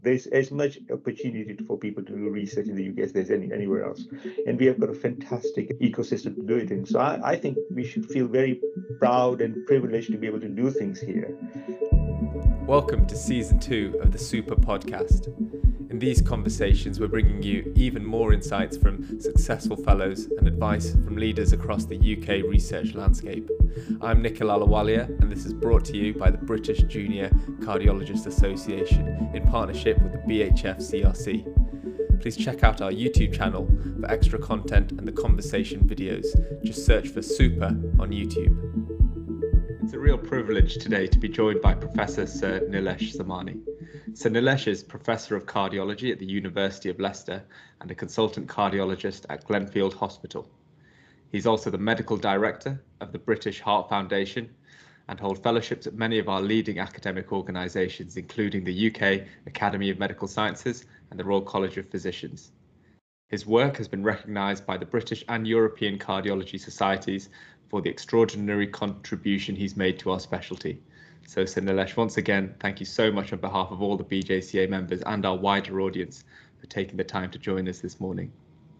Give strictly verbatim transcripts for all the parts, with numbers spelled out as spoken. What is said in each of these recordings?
There's as much opportunity for people to do research in the U K as there's any, anywhere else. And we have got a fantastic ecosystem to do it in. So I, I think we should feel very proud and privileged to be able to do things here. Welcome to season two of the Super Podcast. In these conversations, we're bringing you even more insights from successful fellows and advice from leaders across the U K research landscape. I'm Nikhil Alawalia, and this is brought to you by the British Junior Cardiologists Association in partnership with the B H F C R C. Please check out our YouTube channel for extra content and the conversation videos. Just search for Super on YouTube. It's a real privilege today to be joined by Professor Sir Nilesh Samani. Sir Nilesh is Professor of Cardiology at the University of Leicester and a consultant cardiologist at Glenfield Hospital. He's also the Medical Director of the British Heart Foundation and holds fellowships at many of our leading academic organisations, including the U K Academy of Medical Sciences and the Royal College of Physicians. His work has been recognised by the British and European Cardiology Societies for the extraordinary contribution he's made to our specialty. So, Sir Nilesh, once again, thank you so much on behalf of all the B J C A members and our wider audience for taking the time to join us this morning.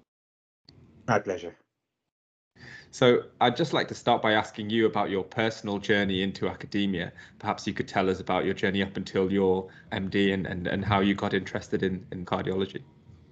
My pleasure. So I'd just like to start by asking you about your personal journey into academia. Perhaps you could tell us about your journey up until your M D and, and, and how you got interested in, in cardiology.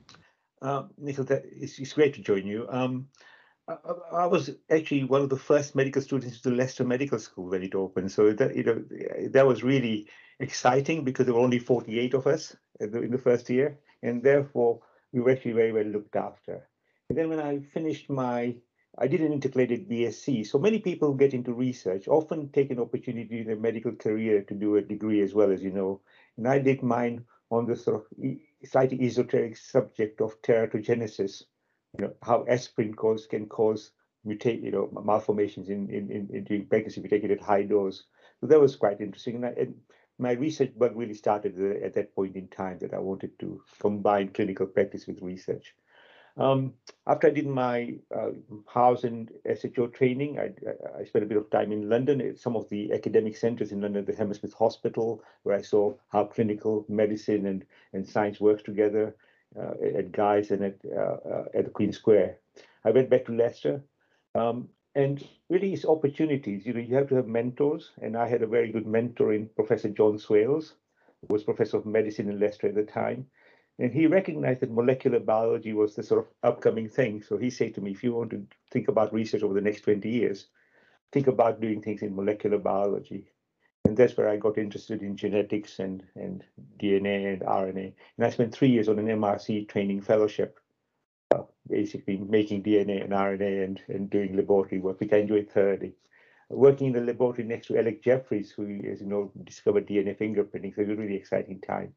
Uh, Nikhil, it's, it's great to join you. Um, I, I was actually one of the first medical students to Leicester Medical School when it opened. So that, you know, that was really exciting because there were only forty-eight of us in the, in the first year. And therefore, we were actually very well looked after. And then when I finished my I did an integrated B S c. So many people who get into research often take an opportunity in their medical career to do a degree as well, as you know. And I did mine on the sort of slightly esoteric subject of teratogenesis, you know, how aspirin cause can cause mutate, you know, malformations in, in, in, in during pregnancy if you take it at high dose. So that was quite interesting. And, I, and my research bug really started at that point in time that I wanted to combine clinical practice with research. Um, after I did my uh, house and S H O training, I, I spent a bit of time in London at some of the academic centres in London, the Hammersmith Hospital, where I saw how clinical medicine and, and science works together uh, at Guy's and at, uh, uh, at the Queen Square. I went back to Leicester, um, and really it's opportunities. You know, you have to have mentors, and I had a very good mentor in Professor John Swales, who was Professor of Medicine in Leicester at the time. And he recognized that molecular biology was the sort of upcoming thing. So he said to me, if you want to think about research over the next twenty years, think about doing things in molecular biology. And that's where I got interested in genetics and, and D N A and R N A. And I spent three years on an M R C training fellowship, uh, basically making D N A and R N A and, and doing laboratory work, which I enjoyed thoroughly. Working in the laboratory next to Alec Jeffreys, who, as you know, discovered D N A fingerprinting. So it was a really exciting time.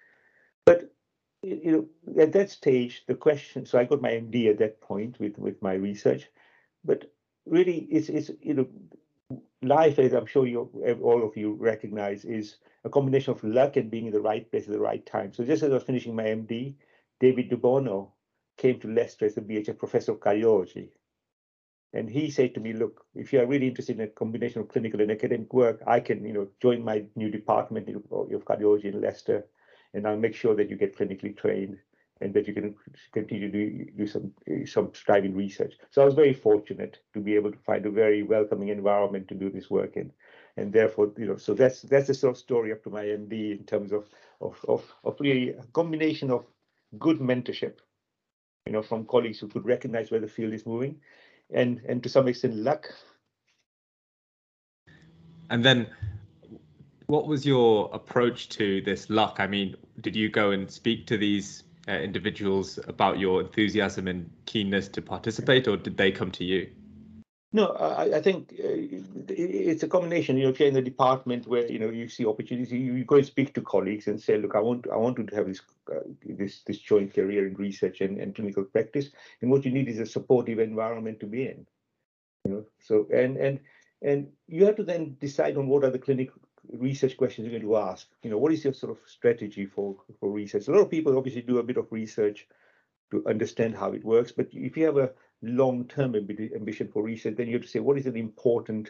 But you know, at that stage, the question, so I got my M D at that point with, with my research, but really it's, it's, you know, life, as I'm sure you, all of you recognize, is a combination of luck and being in the right place at the right time. So just as I was finishing my M D, David DeBono came to Leicester as a B H F professor of cardiology. And he said to me, look, if you are really interested in a combination of clinical and academic work, I can, you know, join my new department of, of cardiology in Leicester, and I'll make sure that you get clinically trained and that you can continue to do, do some some striving research. So I was very fortunate to be able to find a very welcoming environment to do this work in. And therefore, you know, so that's that's the sort of story up to my M D in terms of of of, of really a combination of good mentorship, you know, from colleagues who could recognize where the field is moving, and and to some extent luck. And then what was your approach to this luck? I mean, did you go and speak to these uh, individuals about your enthusiasm and keenness to participate, or did they come to you? No, I, I think uh, it's a combination. You know, if you're in the department where you know you see opportunities, you, you go and speak to colleagues and say, "Look, I want, I want to have this, uh, this, this joint career in research and, and clinical practice." And what you need is a supportive environment to be in. You know, so and and and you have to then decide on what are the clinical research questions you're going to ask. You know, what is your sort of strategy for for research? A lot of people obviously do a bit of research to understand how it works, but if you have a long-term ambition for research, then you have to say, what is an important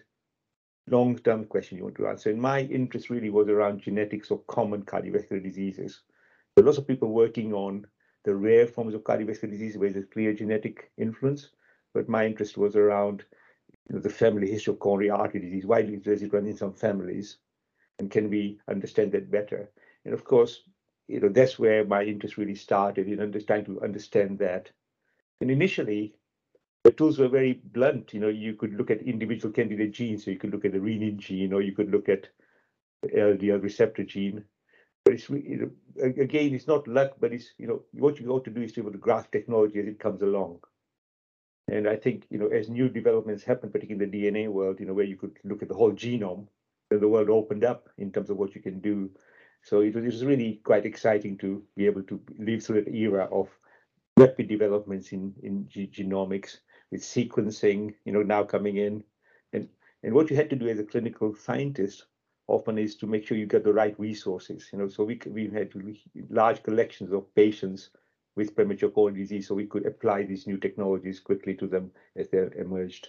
long-term question you want to answer? And my interest really was around genetics of common cardiovascular diseases. There are lots of people working on the rare forms of cardiovascular disease where there's clear genetic influence, but my interest was around you know, the family history of coronary artery disease. Why does it run in some families? And can we understand that better? And of course, you know, that's where my interest really started in under, trying to understand that. And initially, the tools were very blunt. You know, you could look at individual candidate genes. So you could look at the renin gene, or you could look at the L D L receptor gene. But it's, you know, again, it's not luck, but it's, you know, what you ought to do is to be able to grasp technology as it comes along. And I think, you know, as new developments happen, particularly in the D N A world, you know, where you could look at the whole genome, then the world opened up in terms of what you can do. So it was, it was really quite exciting to be able to live through that era of rapid developments in, in g- genomics, with sequencing, you know, now coming in. And, and what you had to do as a clinical scientist often is to make sure you get the right resources, you know, so we, we had large collections of patients with premature coronary disease, so we could apply these new technologies quickly to them as they emerged.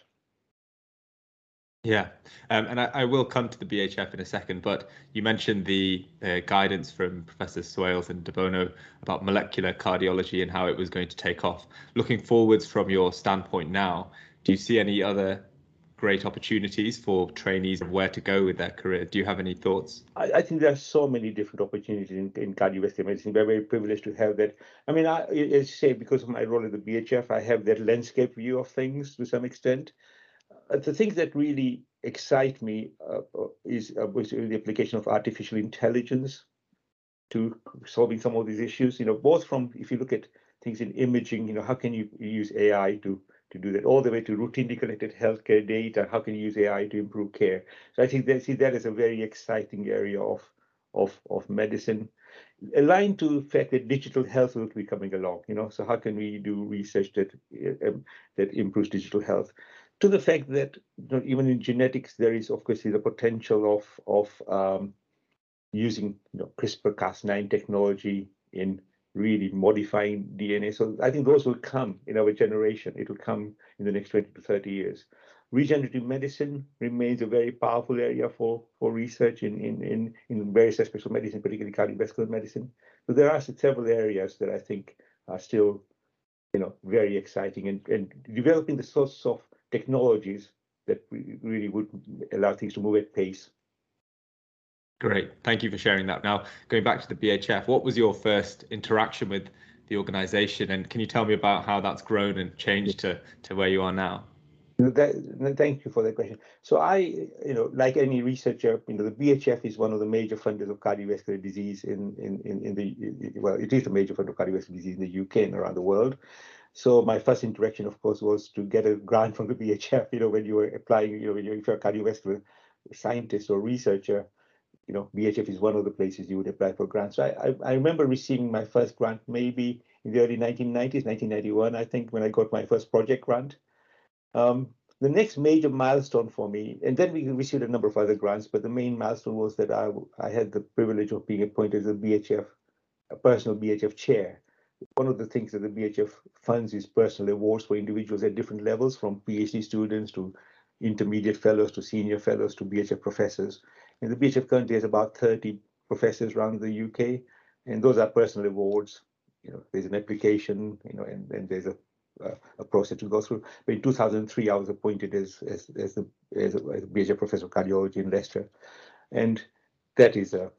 Yeah, um, and I, I will come to the B H F in a second, but you mentioned the uh, guidance from Professor Swales and De Bono about molecular cardiology and how it was going to take off. Looking forwards from your standpoint now, do you see any other great opportunities for trainees of where to go with their career? Do you have any thoughts? I, I think there are so many different opportunities in, in cardiovascular medicine. We're very privileged to have that. I mean, I, as you say, because of my role at the B H F, I have that landscape view of things to some extent. Uh, the things that really excite me uh, is uh, the application of artificial intelligence to solving some of these issues. You know, both from, if you look at things in imaging, you know, how can you use A I to to do that, all the way to routinely collected healthcare data? How can you use A I to improve care? So I think that see that is a very exciting area of of of medicine, aligned to the fact that digital health will be coming along. You know, so how can we do research that um, that improves digital health? To the fact that you know, even in genetics, there is of course the potential of of um, using you know, CRISPR Cas nine technology in really modifying D N A. So I think those will come in our generation. It will come in the next twenty to thirty years. Regenerative medicine remains a very powerful area for, for research in, in, in, in various aspects of medicine, particularly cardiovascular medicine. So there are several areas that I think are still you know, very exciting, and, and developing the sorts of technologies that really would allow things to move at pace. Great. Thank you for sharing that. Now, going back to the B H F, what was your first interaction with the organization? And can you tell me about how that's grown and changed to, to where you are now? That, thank you for that question. So I, you know, like any researcher, you know, the B H F is one of the major funders of cardiovascular disease in, in, in, in the, well, it is the major funder of cardiovascular disease in the U K and around the world. So my first interaction, of course, was to get a grant from the B H F, you know, when you were applying, you know, when you're, if you're a cardiovascular scientist or researcher, you know, B H F is one of the places you would apply for grants. So I, I, I remember receiving my first grant maybe in the early nineteen nineties, nineteen ninety-one, I think, when I got my first project grant. Um, the next major milestone for me, and then we received a number of other grants, but the main milestone was that I, I had the privilege of being appointed as a B H F, a personal B H F chair. One of the things that the B H F funds is personal awards for individuals at different levels, from PhD students to intermediate fellows to senior fellows to B H F professors. And the B H F currently has about thirty professors around the U K, and those are personal awards. You know, there's an application, you know, and, and there's a uh, a process to go through. But in two thousand three, I was appointed as as as, the, as, a, as a B H F professor of cardiology in Leicester, and that is a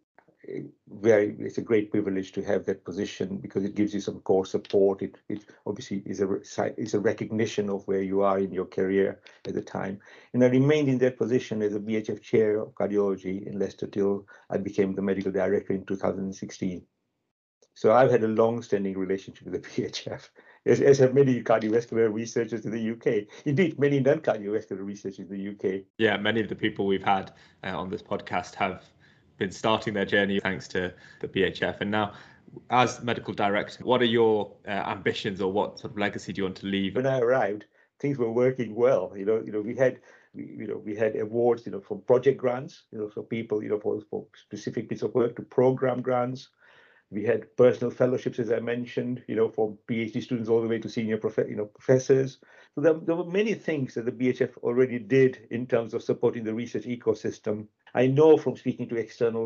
very it's a great privilege to have that position, because it gives you some core support. It it obviously is a is a recognition of where you are in your career at the time. And I remained in that position as a B H F chair of cardiology in Leicester till I became the medical director in two thousand sixteen. So I've had a long-standing relationship with the B H F, as, as have many cardiovascular researchers in the U K. Indeed, many non-cardiovascular researchers in the U K. Yeah, many of the people we've had uh, on this podcast have been starting their journey thanks to the B H F. And now, as medical director, what are your uh, ambitions, or what sort of legacy do you want to leave? When I arrived, things were working well. You know, you know, we had, we, you know, we had awards, you know, from project grants, you know, for people, you know, for, for specific piece of work, to program grants. We had personal fellowships, as I mentioned, you know, from PhD students all the way to senior prof you know, professors. So there, there were many things that the B H F already did in terms of supporting the research ecosystem. I know from speaking to external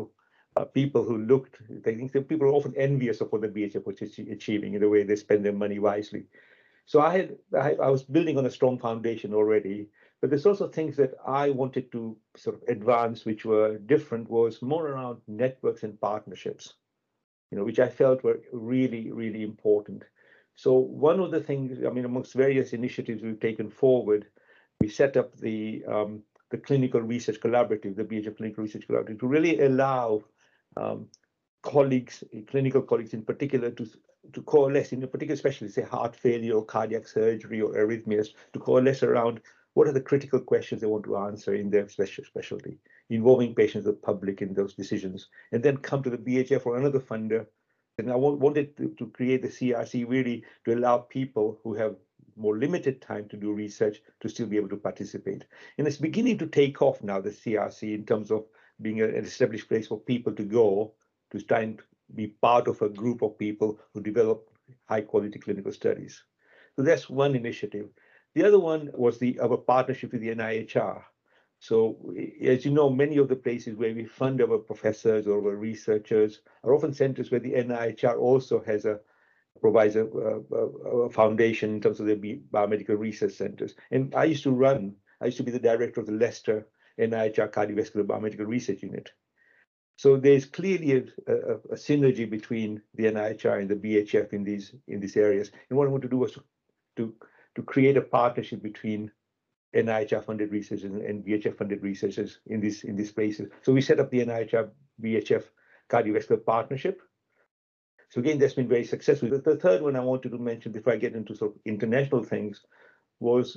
uh, people who looked, I think that people are often envious of what the B H F was achieving in the way they spend their money wisely. So I had, I, I was building on a strong foundation already, but there's also things that I wanted to sort of advance, which were different, was more around networks and partnerships, you know, which I felt were really, really important. So one of the things, I mean, amongst various initiatives we've taken forward, we set up the um, the Clinical Research Collaborative, the B H F Clinical Research Collaborative, to really allow um, colleagues, clinical colleagues in particular, to to coalesce in a particular specialty, say heart failure or cardiac surgery or arrhythmias, to coalesce around what are the critical questions they want to answer in their special specialty, involving patients, the public in those decisions, and then come to the B H F or another funder. And I wanted to, to create the C R C really to allow people who have more limited time to do research to still be able to participate. And it's beginning to take off now, the C R C, in terms of being an established place for people to go to try and be part of a group of people who develop high quality clinical studies. So that's one initiative. The other one was the our partnership with the N I H R. So as you know, many of the places where we fund our professors or our researchers are often centers where the N I H R also has a provides a, a, a foundation in terms of the biomedical research centers. And I used to run, I used to be the director of the Leicester N I H R Cardiovascular Biomedical Research Unit. So there's clearly a, a, a synergy between the N I H R and the B H F in these in these areas. And what I want to do was to to, to create a partnership between N I H R funded researchers and, and B H F funded researchers in these in these places. So we set up the N I H R B H F cardiovascular partnership. So again, that's been very successful. The, the third one I wanted to mention before I get into sort of international things was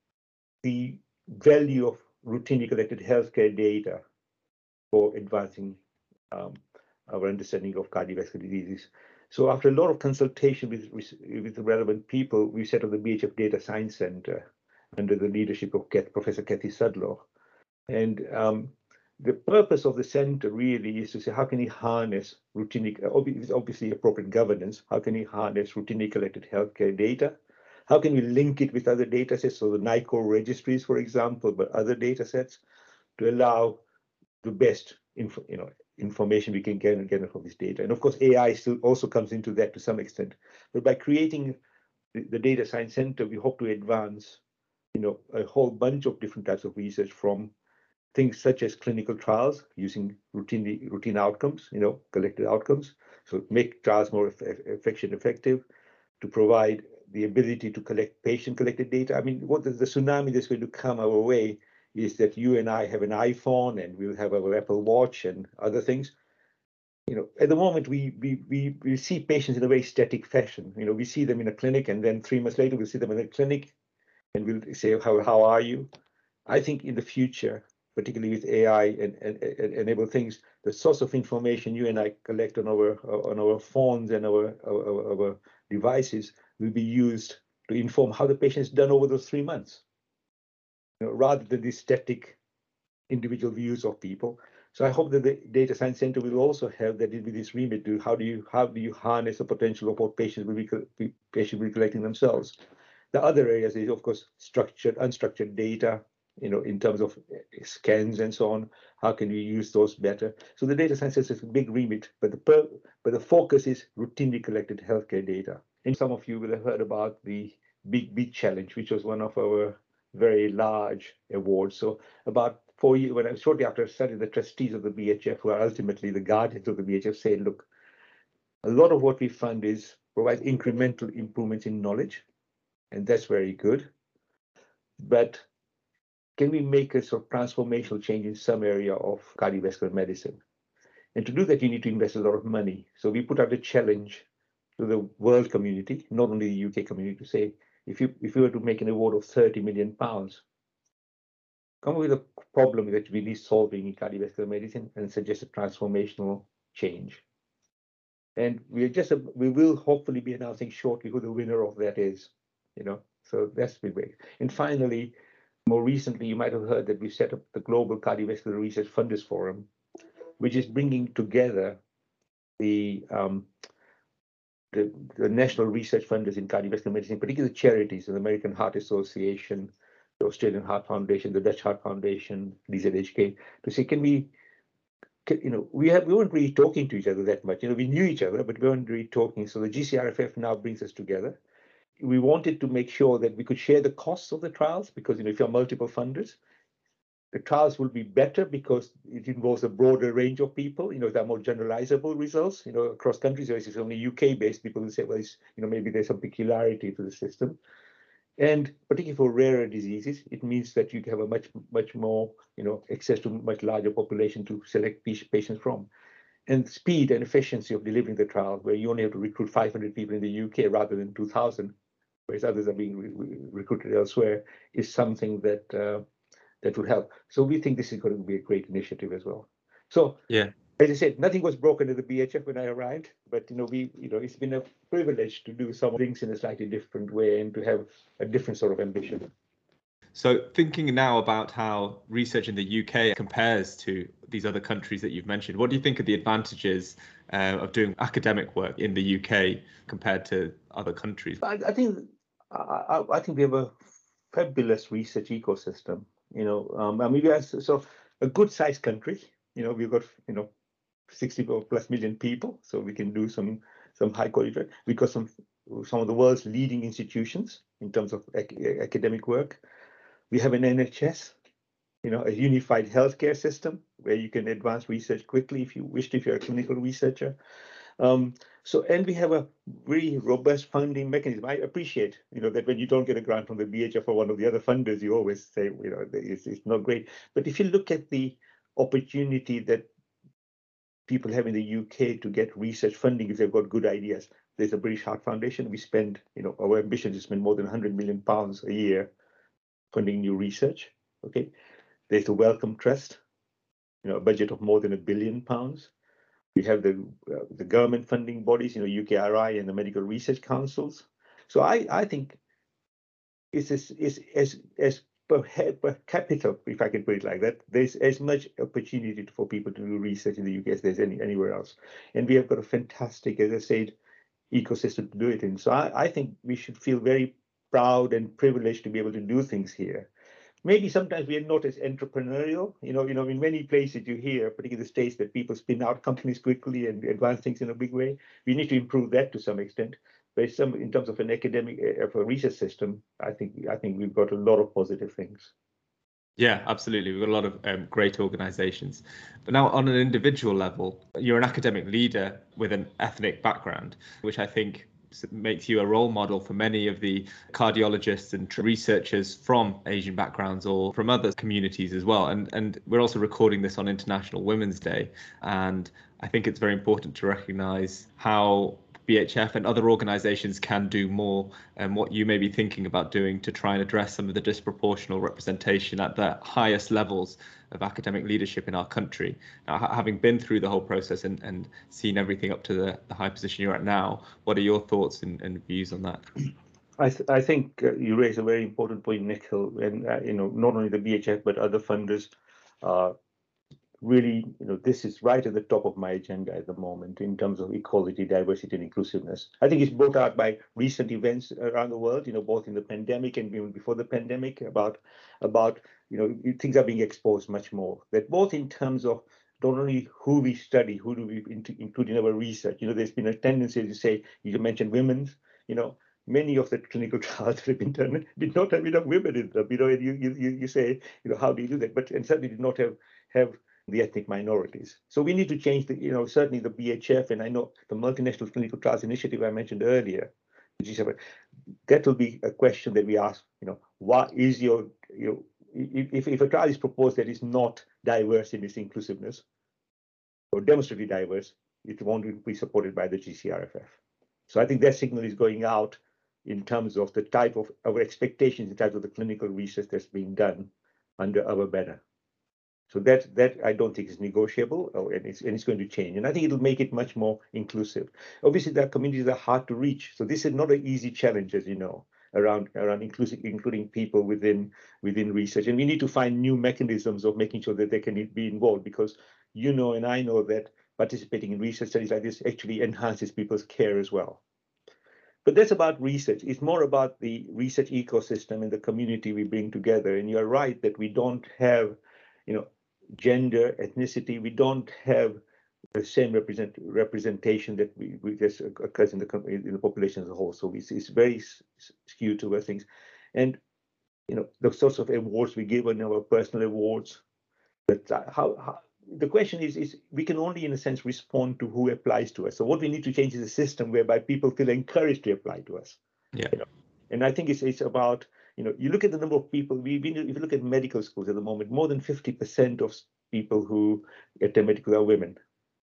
the value of routinely collected healthcare data for advancing um, our understanding of cardiovascular diseases. So after a lot of consultation with, with the relevant people, we set up the B H F Data Science Center under the leadership of Professor Kathy Sudlow. And um, the purpose of the center really is to say, how can we harness routinely, obviously appropriate governance, how can we harness routinely collected healthcare data? How can we link it with other data sets, so the NICOR registries, for example, but other data sets, to allow the best info, you know, information we can get and get from this data. And of course, A I still also comes into that to some extent. But by creating the, the Data Science Center, we hope to advance, you know, a whole bunch of different types of research, from things such as clinical trials using routine routine outcomes, you know, collected outcomes, so make trials more efficient, effective, to provide the ability to collect patient-collected data. I mean, what is the tsunami that's going to come our way is that you and I have an iPhone and we'll have our Apple Watch and other things. You know, at the moment, we we we we see patients in a very static fashion. You know, we see them in a clinic, and then three months later, we'll see them in a clinic, and we'll say, how how are you? I think in the future, particularly with A I and, and, and enable things, the source of information you and I collect on our on our phones and our our, our devices will be used to inform how the patient is done over those three months, you know, rather than the static individual views of people. So I hope that the Data Science Center will also have that with this remit. Do how do you how do you harness the potential of what patients will be patients will be collecting themselves? The other areas is, of course, structured, unstructured data, you know, in terms of scans and so on. How can we use those better? So the data science is a big remit, but the per, but the focus is routinely collected healthcare data. And some of you will have heard about the Big Beat Challenge, which was one of our very large awards. So about four years, when I shortly after I studied, the trustees of the B H F, who are ultimately the guardians of the B H F, said, look, a lot of what we fund is provide incremental improvements in knowledge, and that's very good. But can we make a sort of transformational change in some area of cardiovascular medicine? And to do that, you need to invest a lot of money. So we put out a challenge to the world community, not only the U K community, to say, if you if you were to make an award of thirty million pounds, come up with a problem that we need solving in cardiovascular medicine and suggest a transformational change. And we just we will hopefully be announcing shortly who the winner of that is. You know, so that's been great. And finally, more recently, you might have heard that we set up the Global Cardiovascular Research Funders Forum, which is bringing together the um, the, the national research funders in cardiovascular medicine, particularly charities, the American Heart Association, the Australian Heart Foundation, the Dutch Heart Foundation, D Z H K, to say, can we you know, we have we weren't really talking to each other that much. You know, we knew each other, but we weren't really talking. So the G C R F F now brings us together. We wanted to make sure that we could share the costs of the trials because, you know, if you're multiple funders, the trials will be better because it involves a broader range of people. You know, there are more generalizable results. You know, across countries, if it's only U K-based, people will say, well, it's, you know, maybe there's some peculiarity to the system. And particularly for rarer diseases, it means that you have a much, much more, you know, access to much larger population to select patients from. And speed and efficiency of delivering the trial, where you only have to recruit five hundred people in the U K rather than two thousand, whereas others are being re recruited elsewhere, is something that uh, that would help. So we think this is going to be a great initiative as well. So yeah. As I said, nothing was broken at the B H F when I arrived, but you know, we, you know, it's been a privilege to do some things in a slightly different way and to have a different sort of ambition. So thinking now about how research in the U K compares to these other countries that you've mentioned, what do you think are the advantages uh, of doing academic work in the U K compared to other countries? I, I think I, I think we have a fabulous research ecosystem. You know, um, I mean, we are so a good-sized country. You know, we've got you know sixty plus million people, so we can do some some high quality. We've got some some of the world's leading institutions in terms of ac academic work. We have an N H S, you know, a unified healthcare system where you can advance research quickly if you wish to, if you're a clinical researcher. Um, so, and we have a very robust funding mechanism. I appreciate, you know, that when you don't get a grant from the B H F or one of the other funders, you always say, you know, it's, it's not great. But if you look at the opportunity that people have in the U K to get research funding if they've got good ideas, there's a British Heart Foundation. We spend, you know, our ambition is to spend more than one hundred million pounds a year funding new research. Okay, there's the Wellcome Trust, you know, a budget of more than a billion pounds. We have the uh, the government funding bodies, you know, U K R I and the medical research councils. So I I think it's as is as as per, per capita, if I can put it like that, there's as much opportunity for people to do research in the U K as there's any anywhere else, and we have got a fantastic, as I said, ecosystem to do it in. So I, I think we should feel very proud and privileged to be able to do things here. Maybe sometimes we are not as entrepreneurial. You know, you know, in many places you hear, particularly the States, that people spin out companies quickly and advance things in a big way. We need to improve that to some extent. But some, in terms of an academic, of a research system, I think I think we've got a lot of positive things. Yeah, absolutely. We've got a lot of um, great organizations. But now on an individual level, you're an academic leader with an ethnic background, which I think makes you a role model for many of the cardiologists and researchers from Asian backgrounds or from other communities as well. And and we're also recording this on International Women's Day. And I think it's very important to recognize how B H F and other organizations can do more, and what you may be thinking about doing to try and address some of the disproportional representation at the highest levels of academic leadership in our country. Now, having been through the whole process and, and seen everything up to the, the high position you're at now, what are your thoughts and, and views on that? I, th I think uh, you raise a very important point, Nikhil, and uh, you know, not only the B H F but other funders uh, really, you know, this is right at the top of my agenda at the moment in terms of equality, diversity, and inclusiveness. I think it's brought out by recent events around the world, you know, both in the pandemic and even before the pandemic, about, about you know, things are being exposed much more. That both in terms of not only who we study, who do we include in our research. You know, there's been a tendency to say, you mentioned women's, you know, many of the clinical trials that have been done did not have enough women in them. You know, and you, you, you say, you know, how do you do that? But and certainly did not have, have the ethnic minorities. So we need to change the, you know, certainly the B H F, and I know the Multinational Clinical Trials Initiative I mentioned earlier, the G seven, that will be a question that we ask, you know, what is your, you know, if, if a trial is proposed that is not diverse in its inclusiveness or demonstrably diverse, it won't be supported by the G C R F F. So I think that signal is going out in terms of the type of our expectations, in terms of the clinical research that's being done under our banner. So that that I don't think is negotiable, oh, and it's and it's going to change. And I think it'll make it much more inclusive. Obviously, there are communities that are hard to reach. So this is not an easy challenge, as you know, around around inclusive, including people within within research. And we need to find new mechanisms of making sure that they can be involved, because you know and I know that participating in research studies like this actually enhances people's care as well. But that's about research. It's more about the research ecosystem and the community we bring together. And you're right that we don't have, you know, gender, ethnicity. We don't have the same represent, representation that we, we just occurs in the in the population as a whole. So it's, it's very skewed towards things, and you know the sorts of awards we give are our personal awards. But how, how the question is is we can only in a sense respond to who applies to us. So what we need to change is a system whereby people feel encouraged to apply to us. Yeah. You know? And I think it's it's about, you know, you look at the number of people, we, we if you look at medical schools at the moment, more than fifty percent of people who enter medical are women.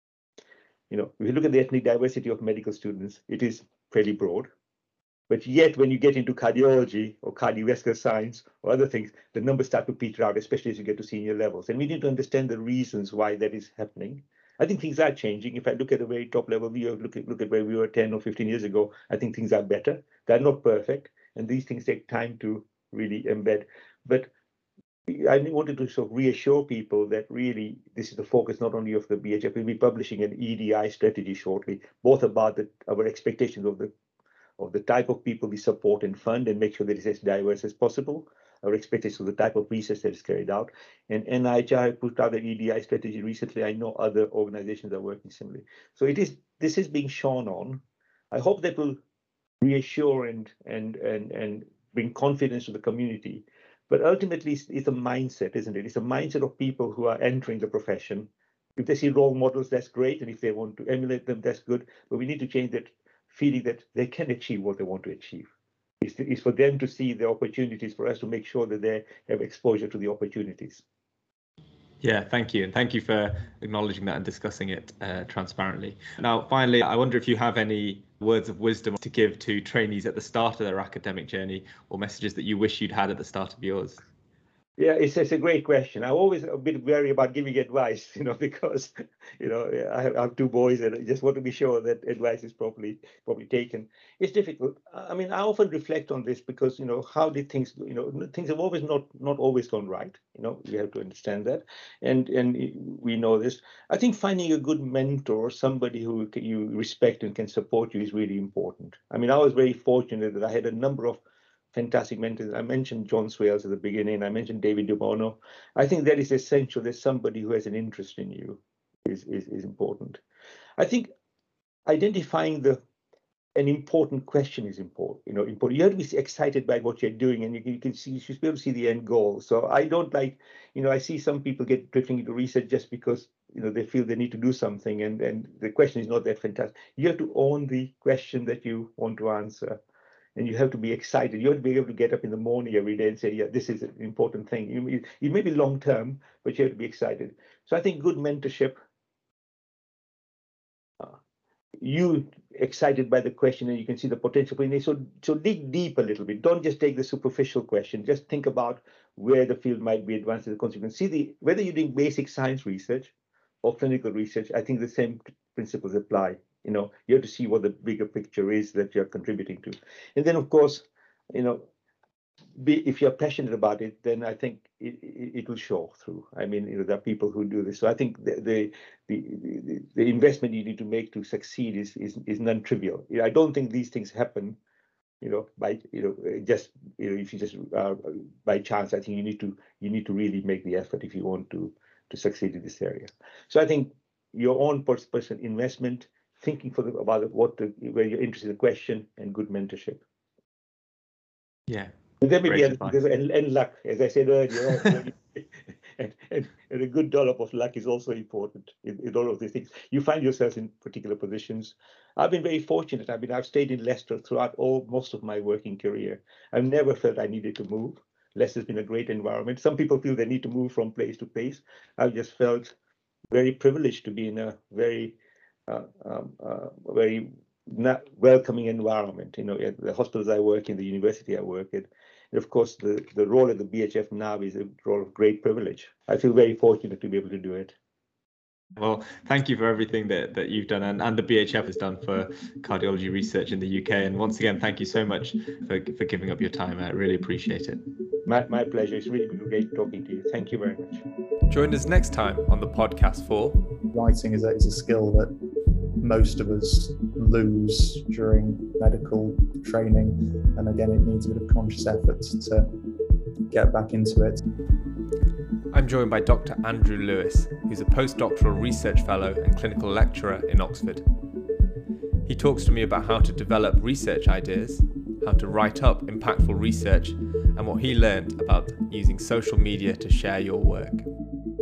You know, if you look at the ethnic diversity of medical students, it is fairly broad. But yet, when you get into cardiology or cardiovascular science or other things, the numbers start to peter out, especially as you get to senior levels. And we need to understand the reasons why that is happening. I think things are changing. If I look at the very top level view, look at, look at where we were ten or fifteen years ago, I think things are better. They're not perfect. And these things take time to really embed. But I wanted to sort of reassure people that really this is the focus not only of the B H F. We'll be publishing an E D I strategy shortly, both about the, our expectations of the of the type of people we support and fund and make sure that it's as diverse as possible, our expectations of the type of research that is carried out. And N I H R put out an E D I strategy recently. I know other organizations are working similarly. So it is this is being shone on. I hope that will reassure and and and and bring confidence to the community. But ultimately, it's, it's a mindset, isn't it? It's a mindset of people who are entering the profession. If they see role models, that's great. And if they want to emulate them, that's good. But we need to change that feeling that they can achieve what they want to achieve. It's, it's for them to see the opportunities, for us to make sure that they have exposure to the opportunities. Yeah, thank you. And thank you for acknowledging that and discussing it uh, transparently. Now, finally, I wonder if you have any words of wisdom to give to trainees at the start of their academic journey, or messages that you wish you'd had at the start of yours. Yeah, it's, it's a great question. I'm always a bit wary about giving advice, you know, because, you know, I have, I have two boys and I just want to be sure that advice is properly properly taken. It's difficult. I mean, I often reflect on this because, you know, how did things, you know, things have always not not always gone right. You know, we have to understand that. And and we know this. I think finding a good mentor, somebody who you respect and can support you is really important. I mean, I was very fortunate that I had a number of fantastic mentors. I mentioned John Swales at the beginning. I mentioned David DeBono. I think that is essential. There's somebody who has an interest in you is, is, is important. I think identifying the an important question is important. You know, important. You have to be excited by what you're doing, and you, you can see you should be able to see the end goal. So I don't like, you know, I see some people get drifting into research just because you know they feel they need to do something, and and the question is not that fantastic. You have to own the question that you want to answer. And you have to be excited. You have to be able to get up in the morning every day and say, yeah, this is an important thing. You, it may be long term, but you have to be excited. So I think good mentorship, uh, you excited by the question and you can see the potential in it. So, so dig deep a little bit. Don't just take the superficial question. Just think about where the field might be advanced as a consequence. See the whether you're doing basic science research or clinical research, I think the same principles apply. You know, you have to see what the bigger picture is that you're contributing to. And then, of course, you know, be, if you're passionate about it, then I think it, it, it will show through. I mean, you know, there are people who do this. So I think the the, the, the, the investment you need to make to succeed is, is, is non-trivial. I don't think these things happen, you know, by, you know, just, you know, if you just uh, by chance. I think you need to you need to really make the effort if you want to to succeed in this area. So I think your own personal investment, thinking for the, about what the, where you're interested in the question, and good mentorship. Yeah. And then maybe and, and luck, as I said earlier, and, and, and a good dollop of luck is also important in, in all of these things. You find yourself in particular positions. I've been very fortunate. I mean, I've stayed in Leicester throughout all most of my working career. I've never felt I needed to move. Leicester's been a great environment. Some people feel they need to move from place to place. I've just felt very privileged to be in a very Uh, um, uh, very not welcoming environment. You know, at the hospitals I work in, the university I work at, and of course the the role at the B H F now is a role of great privilege. I feel very fortunate to be able to do it. Well, thank you for everything that, that you've done and, and the B H F has done for cardiology research in the U K. And once again, thank you so much for, for giving up your time. I really appreciate it. My, my pleasure. It's really been great talking to you. Thank you very much. Join us next time on the podcast for... Writing is a, is a skill that most of us lose during medical training. And again, it needs a bit of conscious effort to get back into it. I'm I'm joined by Doctor Andrew Lewis, who's a postdoctoral research fellow and clinical lecturer in Oxford. He talks to me about how to develop research ideas, how to write up impactful research, and what he learned about using social media to share your work.